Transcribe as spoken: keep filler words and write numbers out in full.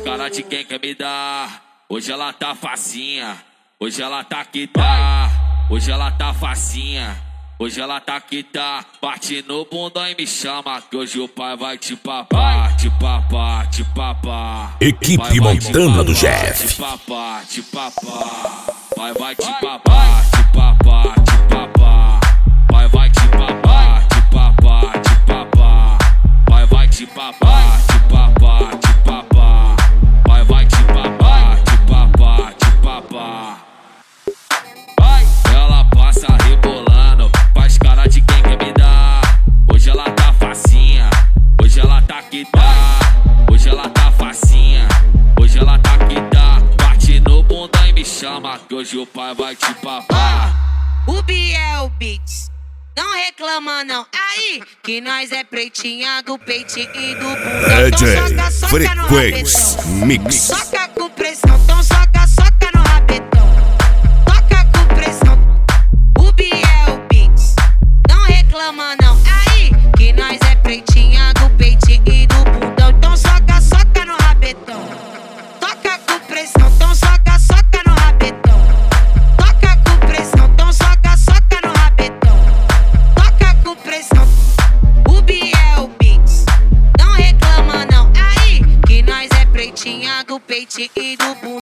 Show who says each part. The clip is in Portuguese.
Speaker 1: cara de quem quer me dar. Hoje ela tá facinha, hoje ela tá que tá. Hoje ela tá facinha, hoje ela tá que tá. Bate no bundão e me chama, que hoje o pai vai te papar, te papar, te papar.
Speaker 2: Equipe Montana do Jeff.
Speaker 1: Te papar, te papar. Pai vai te papar, te papar, te papar. Pai vai te papar, te papar, te papar. Pai vai te papar, te papar, te papar. Pai vai te papar, te papar, te papar. Ela passa rebolando, faz cara de quem quer me dar. Hoje ela tá facinha, hoje ela tá que tá. Hoje ela tá facinha, hoje ela tá que tá. Bate no bundão e me chama, que hoje o pai vai te papar.
Speaker 3: O Biel Beats, não reclama não. Aí, que nós é pretinha do peitinho e do bundão.
Speaker 2: D J Frequência Mix.
Speaker 3: Soca